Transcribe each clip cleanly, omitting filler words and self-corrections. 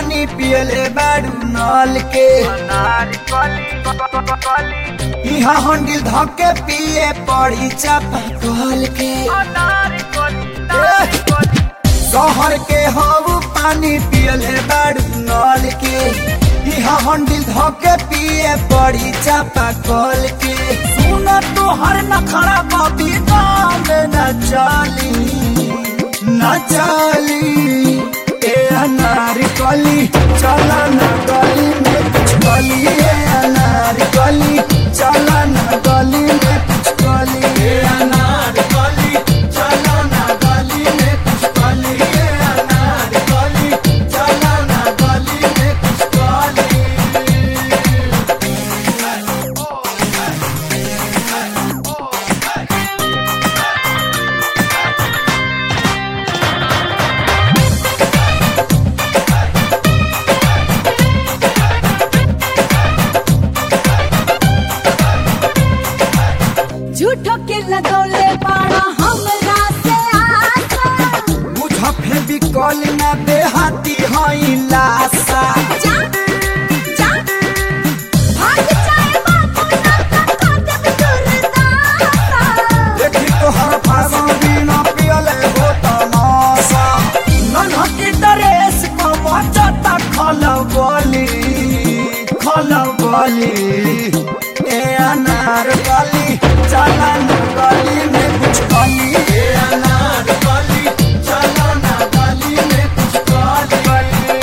पानी पियले बाड़ू नल के यहाँ हंडिल धके पिए पड़ी चापा कल के शहर के हऊ पानी पियले बाड़ू नल के यहाँ हंडिल धके पिए पड़ी चापा कल के सुन तोहर नखरा बबी दाम न चली न चली ए अनार कली चला न गली में कुछ गली ए अनार कली चला न गली में कुछ गली ए अनार कली चला न गली में कुछ गली ए अनार कली चला न गली में कुछ गली। झूठो के लगौले बाड़ा हमरा से आशा मुझे भी कॉल ना देहाती हई लाशा जा जा भाग जाए बाबू ना का देव दुर्दासा देखी तोहर फागो बिना पियले हो तमाशा नन्हकी ड्रेस को मचता खलबली ए अनार कली चला न गली में कुछ गली ए अनार कली चला न गली में कुछ गली।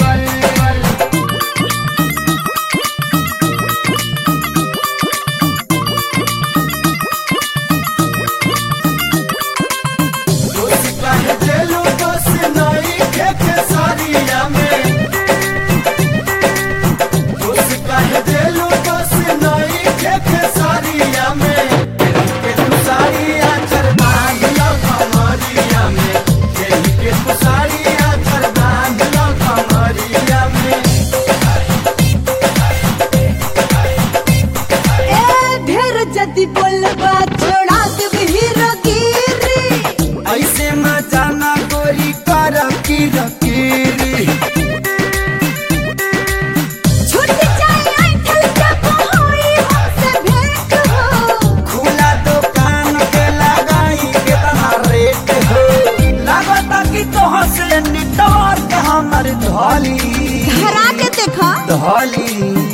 दोस्त कहे जेलो दोस्त नहीं के सारिया में दोस्त कहे जेलो दोस्त नहीं के सारिया में के तू सारिया चरबान लो कमरिया में के तू सारिया चरबान लो कमरिया में। ए ढेर जदी बोलबा छोड़ा देब हीरो गिरी ऐसे मजा ना गोरी कर की रकीरी छूट जाए ऐठल जब होई हमसे भेंट हो खुला दुकान के लगाई कितना रेट हो लगता कि तोह से निटवर के हमर धोली हरा के देखा धोली